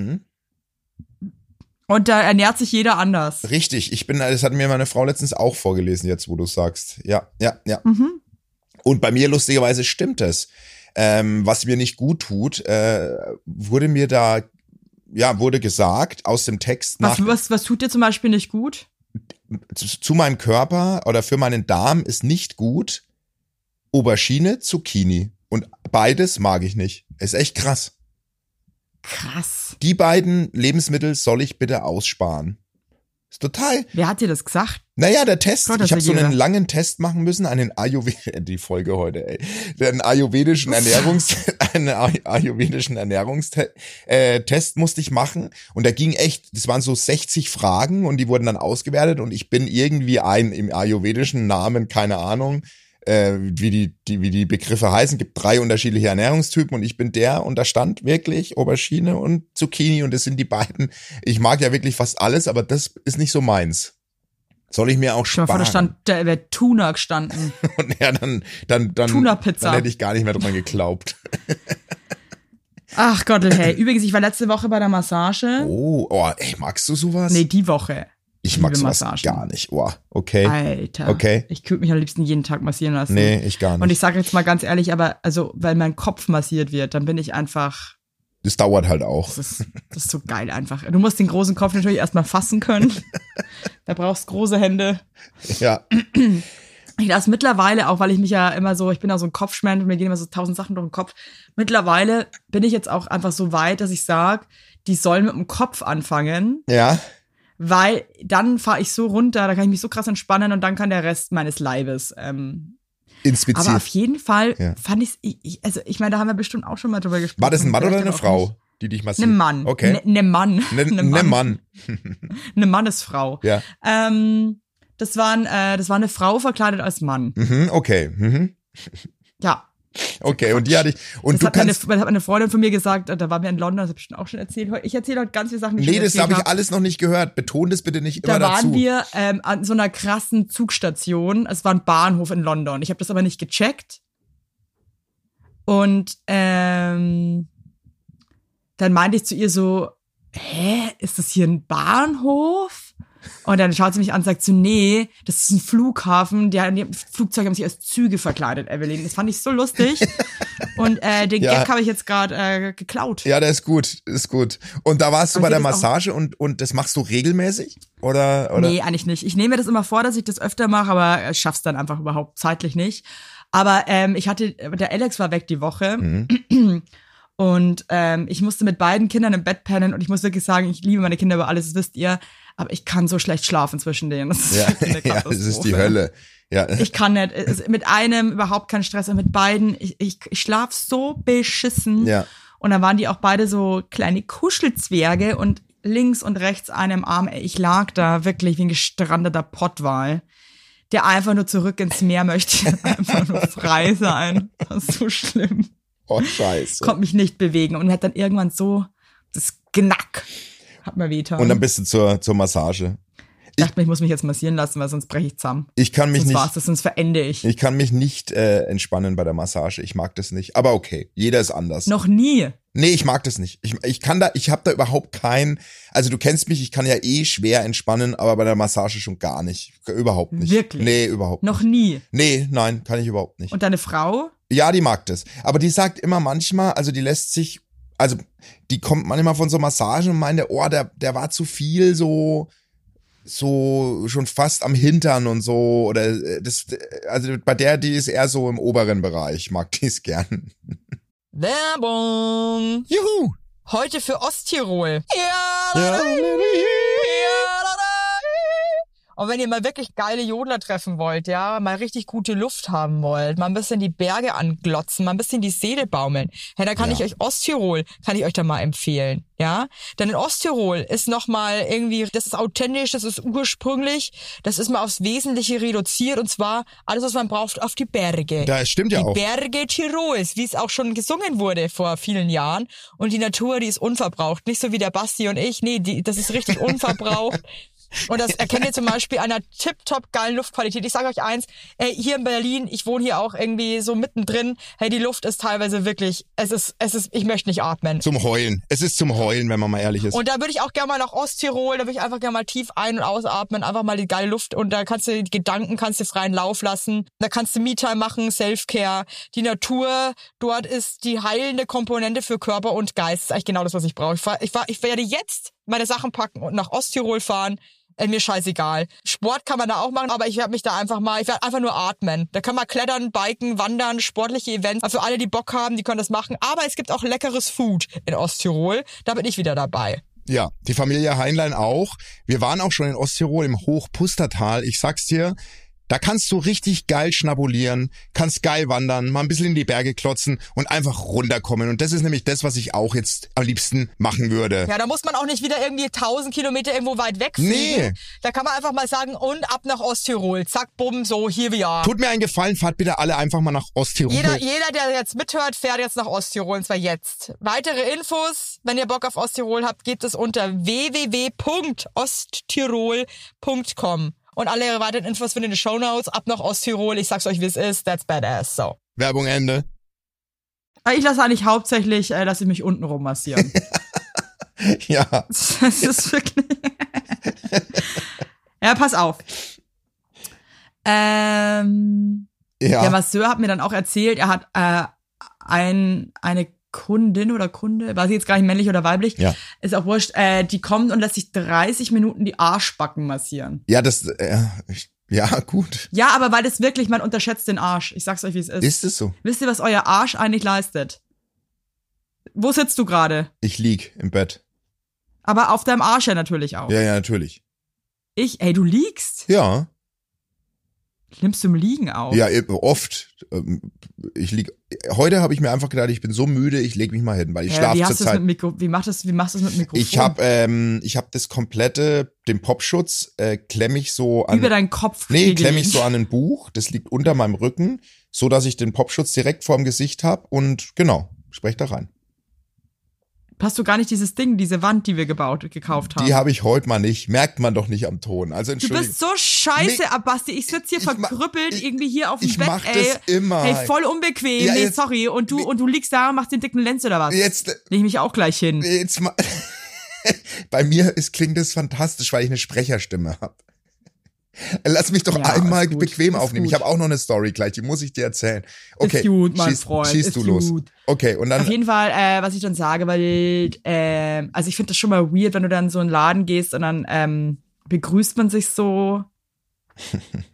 Und da ernährt sich jeder anders. Richtig, das hat mir meine Frau letztens auch vorgelesen, jetzt wo du sagst. Ja. Und bei mir lustigerweise stimmt es. Was mir nicht gut tut, wurde gesagt aus dem Text. Was tut dir zum Beispiel nicht gut? Zu meinem Körper oder für meinen Darm ist nicht gut Aubergine, Zucchini. Und beides mag ich nicht. Ist echt krass. Krass. Die beiden Lebensmittel soll ich bitte aussparen. Ist total. Wer hat dir das gesagt? Naja, der Test. Gott, ich habe so jeder. einen langen Test machen müssen, einen die Folge heute, ey. Einen ayurvedischen Ernährungstest musste ich machen. Und der ging echt, das waren so 60 Fragen und die wurden dann ausgewertet und ich bin irgendwie im ayurvedischen Namen, keine Ahnung, wie die Begriffe heißen, gibt 3 unterschiedliche Ernährungstypen und ich bin der und da stand wirklich Aubergine und Zucchini und das sind die beiden. Ich mag ja wirklich fast alles, aber das ist nicht so meins. Soll ich mir auch sparen? Da wäre Tuna gestanden. Und ja, dann Tuna-Pizza. Dann hätte ich gar nicht mehr dran geglaubt. Ach Gott, hey. Übrigens, ich war letzte Woche bei der Massage. Oh, ey, magst du sowas? Nee, die Woche. Ich mag sowas gar nicht. Oh, okay. Alter. Okay. Ich könnte mich am liebsten jeden Tag massieren lassen. Nee, ich gar nicht. Und ich sage jetzt mal ganz ehrlich, aber also, weil mein Kopf massiert wird, dann bin ich einfach. Das dauert halt auch. Das ist so geil einfach. Du musst den großen Kopf natürlich erstmal fassen können. Da brauchst große Hände. Ja. Ich lasse mittlerweile, auch weil ich mich ja immer so, ich bin ja so ein Kopfschmensch und mir gehen immer so 1000 Sachen durch den Kopf. Mittlerweile bin ich jetzt auch einfach so weit, dass ich sage, die sollen mit dem Kopf anfangen. Ja. Weil dann fahre ich so runter, da kann ich mich so krass entspannen und dann kann der Rest meines Leibes inspiziert. Aber auf jeden Fall fand ich meine, da haben wir bestimmt auch schon mal drüber gesprochen. War das ein Mann oder eine Frau, die dich massiert? Ein Mann. Okay. Ein Mann. Ein Mann. Eine Mannesfrau. Ja. Das war eine Frau verkleidet als Mann. Okay. Ja. Okay, und die hatte ich. Und das hat eine Freundin von mir gesagt, da waren wir in London, das habe ich schon auch schon erzählt. Ich erzähle heute ganz viele Sachen, die ich das habe ich alles noch nicht gehört. Betone das bitte nicht immer dazu. Da waren wir an so einer krassen Zugstation. Es war ein Bahnhof in London. Ich habe das aber nicht gecheckt. Und dann meinte ich zu ihr so, ist das hier ein Bahnhof? Und dann schaut sie mich an und sagt so, nee, das ist ein Flughafen. Die Flugzeuge haben sich als Züge verkleidet, Evelyn. Das fand ich so lustig. Und den Gag habe ich jetzt gerade geklaut. Ja, der ist gut. Und da warst du bei der Massage und das machst du regelmäßig? Oder? Nee, eigentlich nicht. Ich nehme mir das immer vor, dass ich das öfter mache, aber schaff's dann einfach überhaupt zeitlich nicht. Aber der Alex war weg die Woche. Und ich musste mit beiden Kindern im Bett pennen und ich muss wirklich sagen, ich liebe meine Kinder über alles, das wisst ihr, aber ich kann so schlecht schlafen zwischen denen. Das ist wirklich eine Katastrophe. Das ist die Hölle. Ja. Ich kann nicht, mit einem überhaupt keinen Stress und mit beiden, ich schlaf so beschissen. Ja. Und dann waren die auch beide so kleine Kuschelzwerge und links und rechts einem Arm, ich lag da wirklich wie ein gestrandeter Pottwal, der einfach nur zurück ins Meer möchte, einfach nur frei sein. Das ist so schlimm. Oh, scheiße. Konnte mich nicht bewegen und hat dann irgendwann so das Knack. Hat mir wehgetan. Und dann bist du zur Massage. Ich dachte mir, ich muss mich jetzt massieren lassen, weil sonst breche ich zusammen. Ich kann mich sonst nicht. War's das, sonst verende ich. Ich kann mich nicht entspannen bei der Massage. Ich mag das nicht. Aber okay, jeder ist anders. Noch nie. Nee, ich mag das nicht. Ich habe da überhaupt also du kennst mich, ich kann ja schwer entspannen, aber bei der Massage schon gar nicht. Überhaupt nicht. Wirklich? Nee, überhaupt Noch nicht. nie. Nee, nein, kann ich überhaupt nicht. Und deine Frau? Ja, die mag das. Aber die sagt immer manchmal, also die kommt manchmal von so Massagen und meinte, oh, der war zu viel so schon fast am Hintern und so, oder also bei die ist eher so im oberen Bereich, mag die es gern. Werbung! Juhu! Heute für Osttirol. Ja. Und wenn ihr mal wirklich geile Jodler treffen wollt, ja, mal richtig gute Luft haben wollt, mal ein bisschen die Berge anglotzen, mal ein bisschen die Seele baumeln, ja, dann kann ich euch Osttirol, da mal empfehlen, ja. Denn in Osttirol ist nochmal irgendwie, das ist authentisch, das ist ursprünglich, das ist mal aufs Wesentliche reduziert und zwar alles, was man braucht, auf die Berge. Das stimmt ja auch. Die Berge Tirols, wie es auch schon gesungen wurde vor vielen Jahren. Und die Natur, die ist unverbraucht. Nicht so wie der Basti und ich, nee, das ist richtig unverbraucht. Und das erkennt ihr zum Beispiel an einer tipptopp geilen Luftqualität. Ich sage euch eins, hier in Berlin, ich wohne hier auch irgendwie so mittendrin, die Luft ist teilweise wirklich, es ist, ich möchte nicht atmen. Zum Heulen. Es ist zum Heulen, wenn man mal ehrlich ist. Und da würde ich auch gerne mal nach Osttirol, da würde ich einfach gerne mal tief ein- und ausatmen, einfach mal die geile Luft und da kannst du die Gedanken, freien Lauf lassen. Da kannst du Me-Time machen, Self-Care. Die Natur, dort ist die heilende Komponente für Körper und Geist. Das ist eigentlich genau das, was ich brauche. Ich werde jetzt meine Sachen packen und nach Osttirol fahren. Mir scheißegal. Sport kann man da auch machen, aber ich werde einfach nur atmen. Da kann man klettern, biken, wandern, sportliche Events. Also für alle, die Bock haben, die können das machen. Aber es gibt auch leckeres Food in Osttirol. Da bin ich wieder dabei. Ja, die Familie Heinlein auch. Wir waren auch schon in Osttirol im Hochpustertal. Ich sag's dir, da kannst du richtig geil schnabulieren, kannst geil wandern, mal ein bisschen in die Berge klotzen und einfach runterkommen. Und das ist nämlich das, was ich auch jetzt am liebsten machen würde. Ja, da muss man auch nicht wieder irgendwie 1000 Kilometer irgendwo weit wegfliegen. Nee. Da kann man einfach mal sagen, und ab nach Osttirol. Zack, bumm, so, hier wir are. Tut mir einen Gefallen, fahrt bitte alle einfach mal nach Osttirol. Jeder, der jetzt mithört, fährt jetzt nach Osttirol, und zwar jetzt. Weitere Infos, wenn ihr Bock auf Osttirol habt, gibt es unter www.osttirol.com. Und alle weiteren Infos findet ihr in den Shownotes. Ab nach Osttirol. Ich sag's euch, wie es ist. That's badass. So. Werbung Ende. Ich lasse eigentlich hauptsächlich, dass sie mich untenrum massieren. Ja. Das ist wirklich... Ja, pass auf. Der Masseur hat mir dann auch erzählt, er hat eine Kundin oder Kunde, weiß ich jetzt gar nicht männlich oder weiblich, ist auch wurscht, die kommt und lässt sich 30 Minuten die Arschbacken massieren. Ja, ja, gut. Ja, aber weil das wirklich, man unterschätzt den Arsch. Ich sag's euch, wie es ist. Ist es so? Wisst ihr, was euer Arsch eigentlich leistet? Wo sitzt du gerade? Ich lieg im Bett. Aber auf deinem Arsch ja natürlich auch. Ja, natürlich. Du liegst? Ja. Nimmst du im Liegen auf? Ja, oft. Heute habe ich mir einfach gedacht, ich bin so müde, ich lege mich mal hin, weil ich schlafe zur Zeit. Wie machst du das mit Mikrofon? Ich hab das komplette, den Popschutz klemme ich so an. Über deinen Kopf. Nee, klemme ich so an ein Buch. Das liegt unter meinem Rücken, so dass ich den Popschutz direkt vorm Gesicht habe und genau, sprech da rein. Hast du gar nicht diese Wand, die wir gekauft haben? Die habe ich heute mal nicht. Merkt man doch nicht am Ton. Also Du entschuldigung. bist so scheiße, Basti. Ich sitze hier verkrüppelt irgendwie hier auf dem Bett. Ich mach das immer. Ey, voll unbequem. Ja, sorry. Und du liegst da und machst den dicken Lenz oder was? Jetzt leg ich mich auch gleich hin. Jetzt mal. Bei mir klingt das fantastisch, weil ich eine Sprecherstimme habe. Lass mich doch einmal bequem aufnehmen. Ich habe auch noch eine Story gleich, die muss ich dir erzählen. Okay, ist gut, mein Freund. Schieß du los. Okay, und dann. Auf jeden Fall, was ich dann sage, weil, also ich finde das schon mal weird, wenn du dann in so einen Laden gehst und dann begrüßt man sich so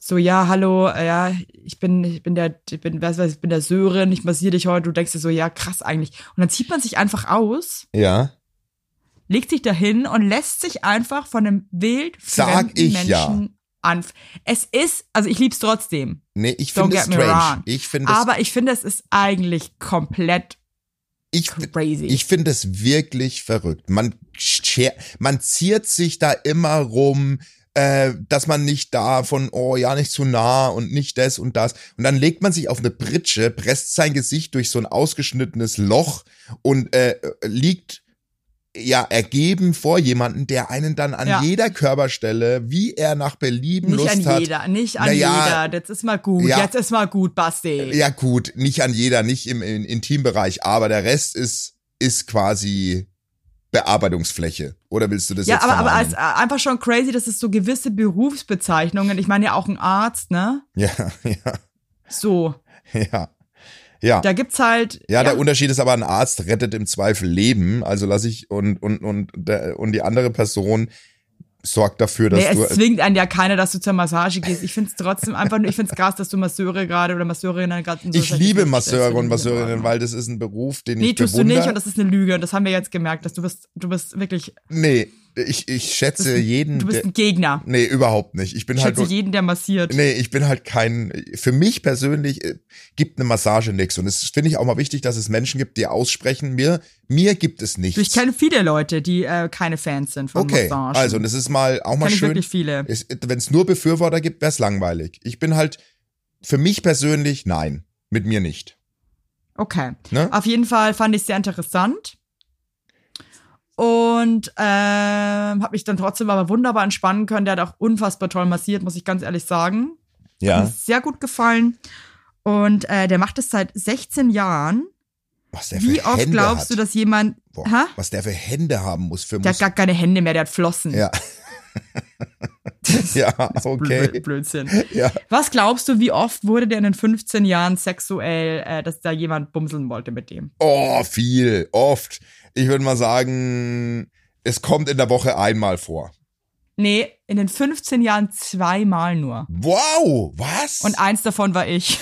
so, ja, hallo, ja, ich bin der Sören, ich massiere dich heute. Du denkst dir so, ja, krass eigentlich. Und dann zieht man sich einfach aus. Ja. Legt sich dahin und lässt sich einfach von einem wildfremden Menschen an. Es ist, also ich lieb's trotzdem. Nee, ich finde es strange. Aber ich finde, es ist eigentlich komplett crazy. Ich finde es wirklich verrückt. Man ziert sich da immer rum, dass man nicht nicht zu nah und nicht das und das. Und dann legt man sich auf eine Pritsche, presst sein Gesicht durch so ein ausgeschnittenes Loch und liegt ergeben vor jemanden, der einen dann an jeder Körperstelle, wie er nach Belieben Lust hat. Nicht an jeder. Jetzt ist mal gut. Ja, jetzt ist mal gut, Basti. Ja gut, nicht an jeder, nicht im Intimbereich, aber der Rest ist quasi Bearbeitungsfläche. Oder willst du das jetzt verneinen? Aber es ist einfach schon crazy, dass es so gewisse Berufsbezeichnungen, ich meine ja auch ein Arzt, ne? Ja. So. Ja. Da gibt's halt. Ja, der Unterschied ist aber, ein Arzt rettet im Zweifel Leben. Also lass ich und die andere Person sorgt dafür, dass es zwingt einen ja keiner, dass du zur Massage gehst. Ich find's trotzdem ich find's krass, dass du Masseure gerade oder Masseurinnen gerade. Ich liebe Masseure und Masseurinnen, weil das ist ein Beruf, den ich bewundere. Nee, tust du nicht und das ist eine Lüge und das haben wir jetzt gemerkt, dass du bist wirklich. Nee. Ich schätze jeden. Du bist ein Gegner. Nee, überhaupt nicht. Ich schätze jeden, der massiert. Nee, ich bin halt für mich persönlich gibt eine Massage nichts. Und es finde ich auch mal wichtig, dass es Menschen gibt, die aussprechen, mir gibt es nichts. Ich kenne viele Leute, die keine Fans sind von Massagen. Okay, also das ist auch mal schön. Ich wirklich viele. Wenn es nur Befürworter gibt, wäre es langweilig. Ich bin halt, für mich persönlich, nein, mit mir nicht. Okay, ne? Auf jeden Fall fand ich es sehr interessant. Und habe mich dann trotzdem aber wunderbar entspannen können. Der hat auch unfassbar toll massiert, muss ich ganz ehrlich sagen. Ja. Hat mir sehr gut gefallen. Und der macht es seit 16 Jahren. Was der für Hände Wie oft glaubst du, dass jemand... Was der für Hände haben muss. Der hat gar keine Hände mehr, der hat Flossen. Ja. Ja, okay. Blödsinn. Ja. Was glaubst du, wie oft wurde der in den 15 Jahren sexuell, dass da jemand bumseln wollte mit dem? Oh, viel, oft. Ich würde mal sagen, es kommt in der Woche einmal vor. Nee, in den 15 Jahren 2-mal nur. Wow, was? Und eins davon war ich.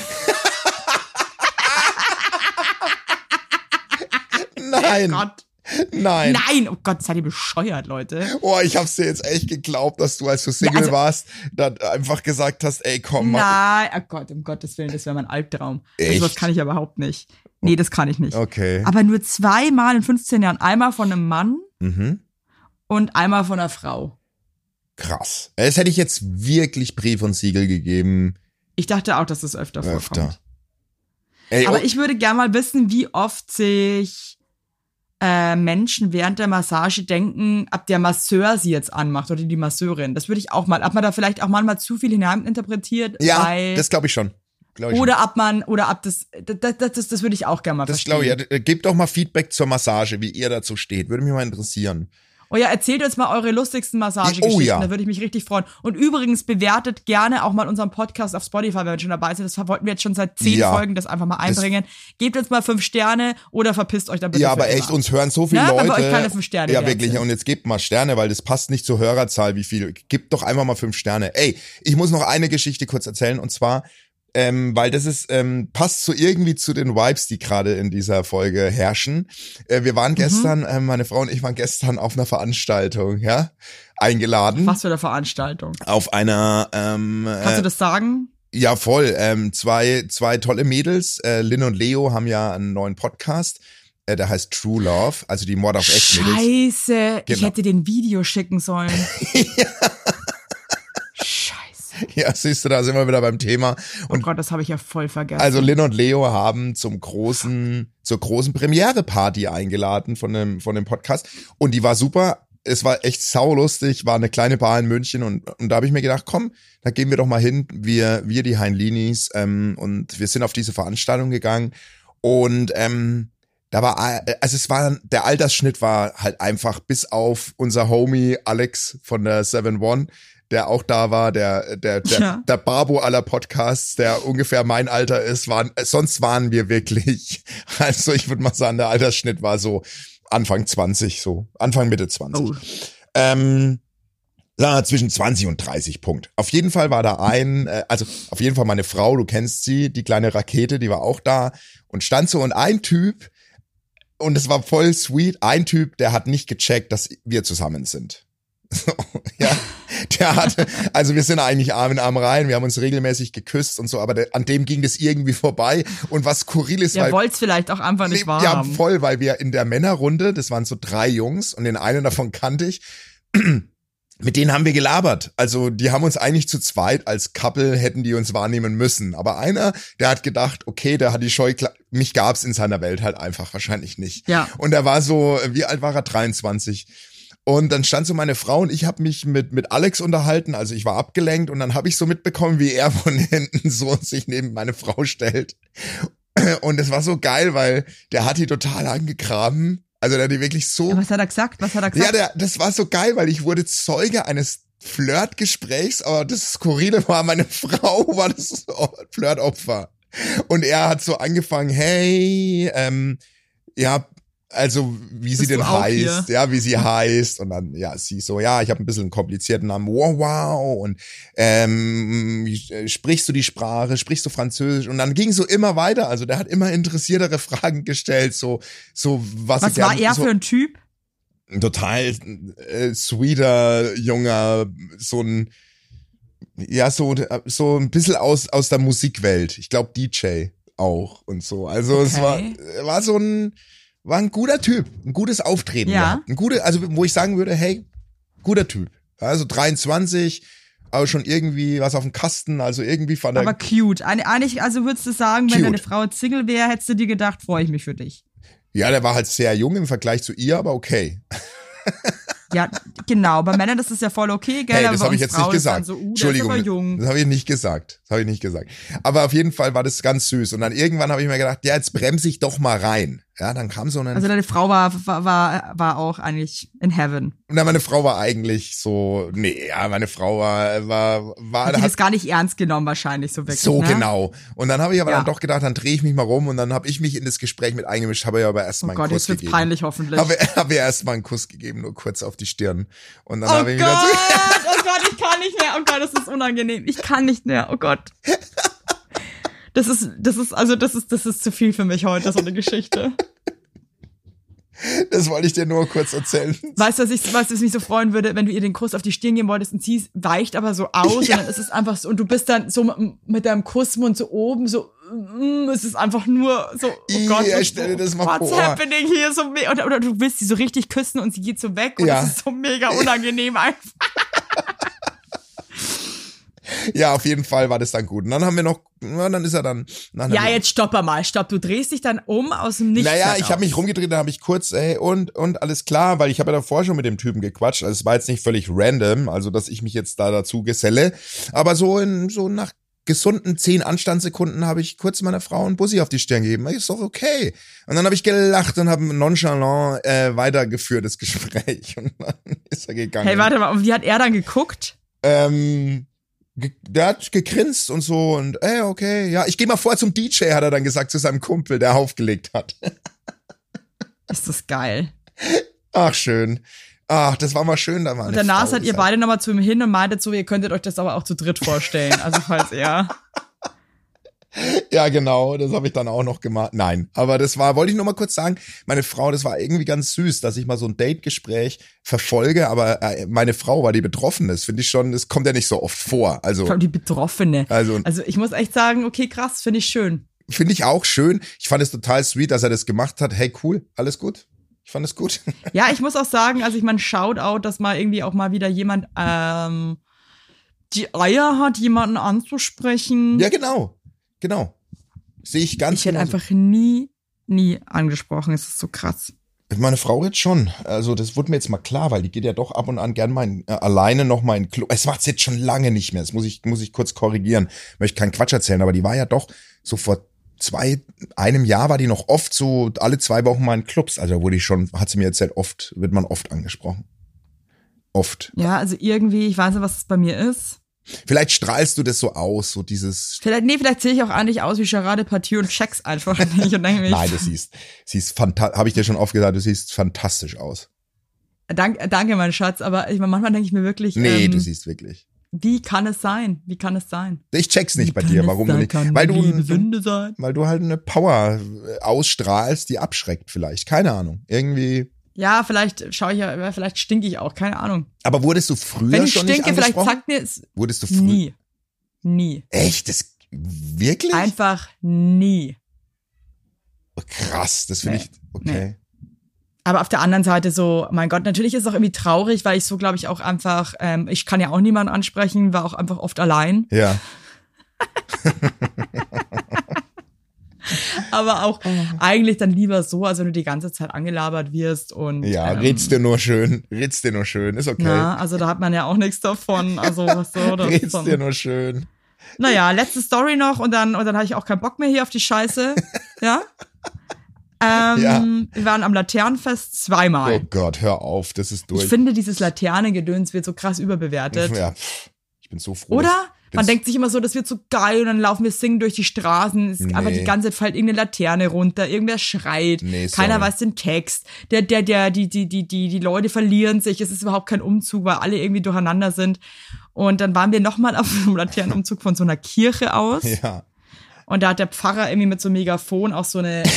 Nein. Oh Gott. Nein. Oh Gott, seid ihr bescheuert, Leute. Oh, ich hab's dir jetzt echt geglaubt, dass du, als du Single warst, dann einfach gesagt hast, ey, komm mal. Nein, oh Gott, um Gottes Willen, das wäre mein Albtraum. Echt? Das kann ich überhaupt nicht. Nee, das kann ich nicht. Okay. Aber nur 2-mal in 15 Jahren. Einmal von einem Mann und einmal von einer Frau. Krass. Das hätte ich jetzt wirklich Brief und Siegel gegeben. Ich dachte auch, dass das öfter vorkommt. Ey, aber ich würde gerne mal wissen, wie oft sich Menschen während der Massage denken, ob der Masseur sie jetzt anmacht oder die Masseurin. Das würde ich auch mal, ob man da vielleicht auch manchmal zu viel hineininterpretiert. Ja, das glaube ich schon. Oder ob das würde ich auch gerne mal verstehen. Das glaube ich, ja. Gebt doch mal Feedback zur Massage, wie ihr dazu steht. Würde mich mal interessieren. Oh ja, erzählt uns mal eure lustigsten Massagegeschichten, da würde ich mich richtig freuen. Und übrigens bewertet gerne auch mal unseren Podcast auf Spotify, wenn wir schon dabei sind. Das wollten wir jetzt schon seit 10 Folgen, das einfach mal einbringen. Gebt uns mal 5 Sterne oder verpisst euch da bitte. Ja, aber echt, uns hören so viele Leute. Wenn wir euch keine 5 Sterne ja, wirklich. Sind. Und jetzt gebt mal Sterne, weil das passt nicht zur Hörerzahl, wie viel. Gebt doch einfach mal 5 Sterne. Ey, ich muss noch eine Geschichte kurz erzählen, und zwar, weil das ist passt so irgendwie zu den Vibes, die gerade in dieser Folge herrschen. Wir waren gestern, meine Frau und ich waren gestern auf einer Veranstaltung, eingeladen. Was für eine Veranstaltung? Auf einer Kannst du das sagen? Ja, voll. Zwei tolle Mädels, Lynn und Leo, haben ja einen neuen Podcast. Der heißt True Love, also die Mord auf Echt Mädels. Scheiße, ich hätte den Video schicken sollen. Ja. Ja, siehst du, da sind wir wieder beim Thema. Und oh Gott, das habe ich ja voll vergessen. Also Lynn und Leo haben zur großen Premiere-Party eingeladen von dem Podcast. Und die war super. Es war echt saulustig, war eine kleine Bar in München. Und da habe ich mir gedacht, komm, da gehen wir doch mal hin, wir die Heinlinis. Und wir sind auf diese Veranstaltung gegangen. Und der Altersschnitt war halt einfach, bis auf unser Homie Alex von der 7-One, der auch da war, der Babo aller Podcasts, der ungefähr mein Alter ist, sonst waren wir wirklich, also ich würde mal sagen, der Altersschnitt war so Anfang 20, so Anfang Mitte 20. Zwischen 20 und 30, Punkt. Auf jeden Fall war da auf jeden Fall meine Frau, du kennst sie, die kleine Rakete, die war auch da und stand so und ein Typ, und es war voll sweet, ein Typ, der hat nicht gecheckt, dass wir zusammen sind. So, ja, also wir sind eigentlich Arm in Arm rein, wir haben uns regelmäßig geküsst und so, aber an dem ging das irgendwie vorbei und was skurril ist, der wollte es vielleicht auch einfach nicht wahrhaben. Ja, voll, weil wir in der Männerrunde, das waren so 3 Jungs und den einen davon kannte ich, mit denen haben wir gelabert. Also die haben uns eigentlich zu zweit als Couple hätten die uns wahrnehmen müssen. Aber einer, der hat gedacht, okay, der hat die Scheu, mich gab's in seiner Welt halt einfach wahrscheinlich nicht. Ja. Und er war so, wie alt war er? 23. Und dann stand so meine Frau und ich habe mich mit Alex unterhalten. Also ich war abgelenkt und dann habe ich so mitbekommen, wie er von hinten so sich neben meine Frau stellt. Und es war so geil, weil der hat die total angegraben. Also der hat die wirklich so... Ja, was hat er gesagt? Ja, das war so geil, weil ich wurde Zeuge eines Flirtgesprächs, aber das Skurrile war, meine Frau war das Flirtopfer. Und er hat so angefangen, hey, ja, also wie sie denn heißt, ja, wie sie heißt. Und dann, ja, sie so, ja, ich habe ein bisschen einen komplizierten Namen, wow. Und sprichst du die Sprache, sprichst du Französisch? Und dann ging so immer weiter. Also der hat immer interessiertere Fragen gestellt, so was war er für ein Typ? Total sweeter, junger, so ein ein bisschen aus der Musikwelt. Ich glaube DJ auch und so. Also okay. Es war ein guter Typ, ein gutes Auftreten. Ja. Also wo ich sagen würde, hey, guter Typ. Also 23, aber schon irgendwie was auf dem Kasten, also irgendwie fand er... Aber cute. Eigentlich, also würdest du sagen, cute. Wenn deine Frau Single wäre, hättest du dir gedacht, freue ich mich für dich. Ja, der war halt sehr jung im Vergleich zu ihr, aber okay. Ja, genau. Bei Männern ist das ja voll okay, gell? Hey, aber das habe ich jetzt nicht gesagt. So, Entschuldigung, das habe ich nicht gesagt. Aber auf jeden Fall war das ganz süß. Und dann irgendwann habe ich mir gedacht, ja, jetzt bremse ich doch mal rein. Ja, dann kam so ein... Also deine Frau war auch eigentlich in heaven. Und dann meine Frau war eigentlich so, meine Frau hat das gar nicht ernst genommen wahrscheinlich so wirklich. So, ne? Genau. Und dann habe ich aber dann doch gedacht, dann drehe ich mich mal rum und dann habe ich mich in das Gespräch mit eingemischt, habe ja aber erstmal einen Kuss gegeben. Oh Gott, jetzt wird's peinlich hoffentlich. Habe ja erstmal einen Kuss gegeben, nur kurz auf die Stirn. Und dann habe ich wieder so... Oh Gott, ich kann nicht mehr. Oh Gott, das ist unangenehm. Ich kann nicht mehr. Oh Gott. Das ist zu viel für mich heute, so eine Geschichte. Das wollte ich dir nur kurz erzählen. Weißt du, was mich so freuen würde, wenn du ihr den Kuss auf die Stirn geben wolltest und sie weicht aber so aus und dann ist es einfach so, und du bist dann so mit deinem Kussmund so oben, so, es ist einfach nur so, oh Gott, stell dir das mal vor. What's happening hier? So, oder du willst sie so richtig küssen und sie geht so weg und es ist so mega unangenehm einfach. Ja, auf jeden Fall war das dann gut. Und dann haben wir noch, dann ist er dann... Jetzt stopp mal, du drehst dich dann um aus dem Nichts. Naja, ich habe mich rumgedreht, dann habe ich kurz, und alles klar, weil ich habe ja davor schon mit dem Typen gequatscht, also es war jetzt nicht völlig random, also dass ich mich jetzt da dazu geselle, aber so nach gesunden 10 Anstandssekunden habe ich kurz meiner Frau einen Bussi auf die Stirn gegeben. Ist doch okay. Und dann habe ich gelacht und habe nonchalant weitergeführt das Gespräch und dann ist er gegangen. Hey, warte mal, und wie hat er dann geguckt? Der hat gegrinst und so und okay, ja, ich gehe mal vor zum DJ, hat er dann gesagt zu seinem Kumpel, der aufgelegt hat. Ist das geil. Ach, schön. Ach, das war mal schön. Da war und danach seid ihr beide nochmal zu ihm hin und meintet so, ihr könntet euch das aber auch zu dritt vorstellen. Also falls er... Ja, genau, das habe ich dann auch noch gemacht. Nein, aber wollte ich nur mal kurz sagen, meine Frau, das war irgendwie ganz süß, dass ich mal so ein Date-Gespräch verfolge, aber meine Frau war die Betroffene. Das finde ich schon, das kommt ja nicht so oft vor. Also die Betroffene. Also ich muss echt sagen, okay, krass, finde ich schön. Finde ich auch schön. Ich fand es total sweet, dass er das gemacht hat. Hey, cool, alles gut. Ich fand es gut. Ja, ich muss auch sagen, also ich meine, Shoutout, dass mal irgendwie auch mal wieder jemand die Eier hat, jemanden anzusprechen. Ja, genau. Sehe ich ganz Ich hätte einfach nie angesprochen. Es ist so krass. Meine Frau jetzt schon. Also das wurde mir jetzt mal klar, weil die geht ja doch ab und an gern mal alleine noch mal in den Club. Es macht's jetzt schon lange nicht mehr. Das muss ich kurz korrigieren. Ich möchte keinen Quatsch erzählen, aber die war ja doch so vor einem Jahr war die noch oft so alle 2 Wochen mal in Clubs. Also hat sie mir erzählt, wird man oft angesprochen. Oft. Ja, also irgendwie, ich weiß nicht, was es bei mir ist. Vielleicht strahlst du das so aus, so dieses... Vielleicht sehe ich auch eigentlich aus wie Gerard Depardieu und check's einfach nicht und denke mir... Nein, du siehst fantastisch, habe ich dir schon oft gesagt, du siehst fantastisch aus. Danke, mein Schatz, aber manchmal denke ich mir wirklich, Nee, du siehst wirklich. Wie kann es sein? Ich check's nicht bei dir, warum du nicht. Weil du halt eine Power ausstrahlst, die abschreckt vielleicht. Keine Ahnung. Irgendwie. Ja, vielleicht stinke ich auch, keine Ahnung. Aber wurdest du früher Wenn ich schon stinke, nicht vielleicht angesprochen? sagt mir es. Wurdest du früher? Nie. Echt? Wirklich? Einfach nie. Oh, krass, das finde ich, okay. Nee. Aber auf der anderen Seite so, mein Gott, natürlich ist es auch irgendwie traurig, weil ich so, glaube ich, auch einfach, ich kann ja auch niemanden ansprechen, war auch einfach oft allein. Ja. Aber auch eigentlich dann lieber so, als wenn du die ganze Zeit angelabert wirst und. Ja, redst dir nur schön, ist okay. Na, also da hat man ja auch nichts davon, also was so. Redst dir nur schön. Naja, letzte Story noch und dann habe ich auch keinen Bock mehr hier auf die Scheiße, ja. Ja. Wir waren am Laternenfest 2-mal. Oh Gott, hör auf, das ist durch. Ich finde, dieses Laternengedöns wird so krass überbewertet. Ja, ich bin so froh. Oder? Man denkt sich immer so, das wird so geil und dann laufen wir singen durch die Straßen. Aber die ganze Zeit fällt irgendeine Laterne runter, irgendwer schreit, keiner weiß den Text. Die Leute verlieren sich, es ist überhaupt kein Umzug, weil alle irgendwie durcheinander sind. Und dann waren wir nochmal auf einem Laternenumzug von so einer Kirche aus. Ja. Und da hat der Pfarrer irgendwie mit so einem Megafon auch so eine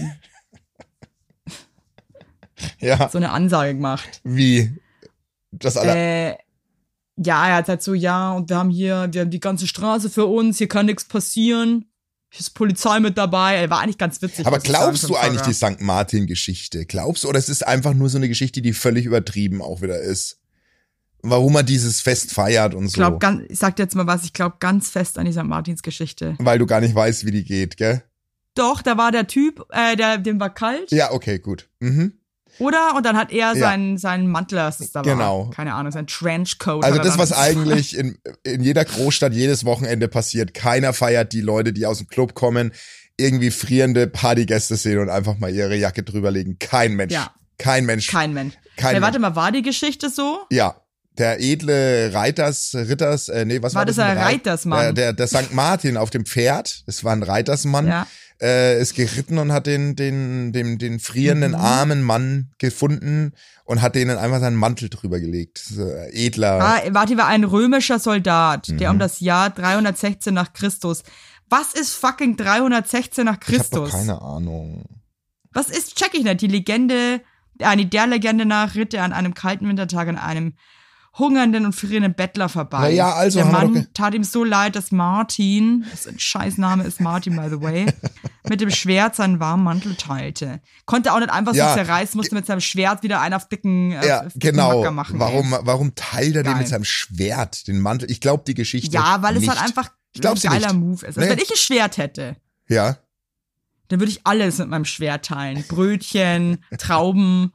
so eine Ansage gemacht. Wie? Das alle. Ja, er hat halt so, ja, und wir haben die ganze Straße für uns, hier kann nichts passieren. Hier ist Polizei mit dabei. Er war eigentlich ganz witzig. Aber glaubst du eigentlich die St. Martin-Geschichte? Glaubst du, oder es ist einfach nur so eine Geschichte, die völlig übertrieben auch wieder ist? Warum man dieses Fest feiert und so. Ich sag dir jetzt mal was, ich glaube ganz fest an die St. Martins-Geschichte. Weil du gar nicht weißt, wie die geht, gell? Doch, da war der Typ, dem war kalt. Ja, okay, gut. Mhm. Oder? Und dann hat er seinen Mantel, das ist da genau. War. Keine Ahnung, sein Trenchcoat. Also das, was eigentlich in jeder Großstadt jedes Wochenende passiert. Keiner feiert die Leute, die aus dem Club kommen, irgendwie frierende Partygäste sehen und einfach mal ihre Jacke drüberlegen. Kein Mensch. Ja. Kein Mensch. Warte mal, war die Geschichte so? Ja. Der edle was war das? War das ein Reitersmann? Der St. Martin auf dem Pferd, das war ein Reitersmann. Ja. Ist geritten und hat den frierenden armen Mann gefunden und hat denen einfach seinen Mantel drüber gelegt. Edler. War ein römischer Soldat, der um das Jahr 316 nach Christus. Was ist fucking 316 nach Christus? Ich hab doch keine Ahnung. Was ist, check ich nicht, der Legende nach ritt er an einem kalten Wintertag an einem hungernden und frierenden Bettler vorbei. Naja, also der Mann tat ihm so leid, dass Martin, das ein Scheißname ist Martin, by the way, mit dem Schwert seinen warmen Mantel teilte. Konnte auch nicht einfach so zerreißen, musste mit seinem Schwert wieder einen auf dicken Macker machen. Warum teilt er den mit seinem Schwert, den Mantel? Ich glaube die Geschichte Ja, weil nicht. es halt einfach ein geiler Move ist. Also wenn ich ein Schwert hätte, dann würde ich alles mit meinem Schwert teilen. Brötchen, Trauben,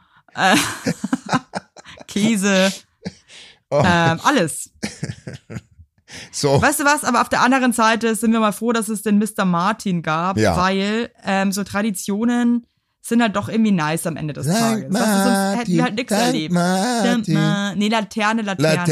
Käse, alles. So. Weißt du was, aber auf der anderen Seite sind wir mal froh, dass es den Mr. Martin gab, weil so Traditionen sind halt doch irgendwie nice am Ende des Tages. Weißt du, sonst hätten wir halt nichts erlebt. Laterne.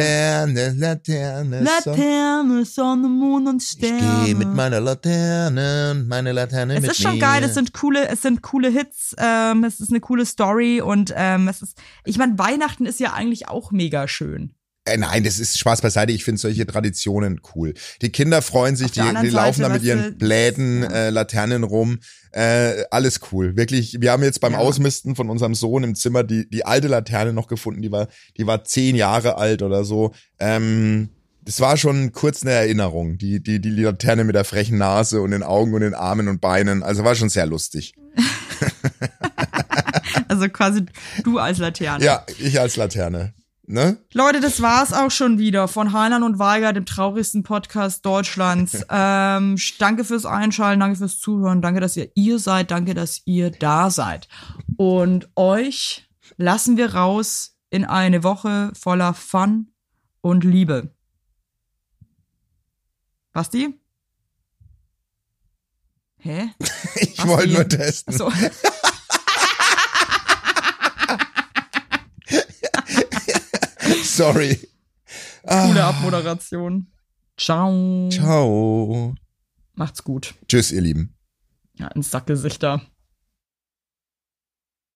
Laterne, Sonne, Mond und Sterne. Ich gehe mit meiner Laterne und meine Laterne mit mir. Es ist schon geil, es sind coole Hits, es ist eine coole Story und ich meine, Weihnachten ist ja eigentlich auch mega schön. Nein, das ist Spaß beiseite. Ich finde solche Traditionen cool. Die Kinder freuen sich, die laufen da mit ihren Bläden, Laternen rum. Alles cool. Wirklich, wir haben jetzt beim Ausmisten von unserem Sohn im Zimmer die alte Laterne noch gefunden. Die war 10 Jahre alt oder so. Das war schon kurz eine Erinnerung. Die Laterne mit der frechen Nase und den Augen und den Armen und Beinen. Also war schon sehr lustig. Also quasi du als Laterne. Ja, ich als Laterne. Ne? Leute, das war's auch schon wieder von Heinlein und Weiger, dem traurigsten Podcast Deutschlands. Danke fürs Einschalten, danke fürs Zuhören, danke, dass ihr seid, danke, dass ihr da seid. Und euch lassen wir raus in eine Woche voller Fun und Liebe. Basti? Hä? Ich wollte nur testen. Achso. Sorry. Coole Abmoderation. Ciao. Ciao. Macht's gut. Tschüss, ihr Lieben. Ja, ins Sackgesichter.